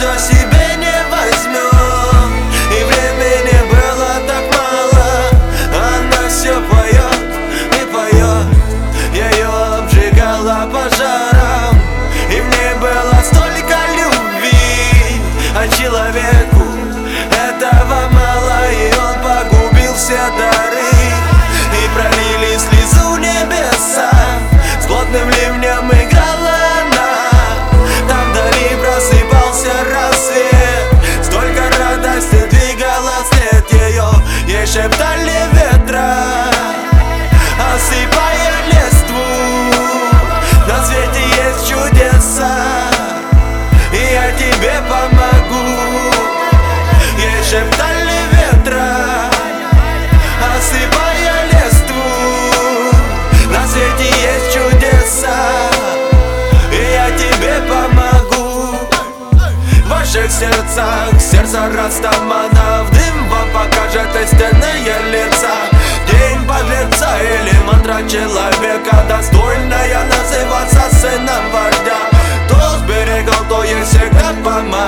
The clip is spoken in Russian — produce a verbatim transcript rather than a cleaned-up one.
все себе не возьмем. И времени было так мало, она все поет и поет. Я ее обжигала пожаром, и в ней было столько любви. А человеку этого мало, и он погубил все дары. И пролили слезу небеса, с плотным ливнем играла она. Там вдали просыпался рассвет, столько радости двигала след ее. Ей шептали ветра, осыпая листву. На свете есть чудеса, и я тебе помогу. Ей шептали ветра, осыпая листву. На свете есть чудеса, и я тебе помогу. В ваших сердцах сердце Растамана, в дым вам покажет истинные лица. День подлеца или мантра человека, достойная называться сыном вождя. Кто сберегал, то ей всегда помогает.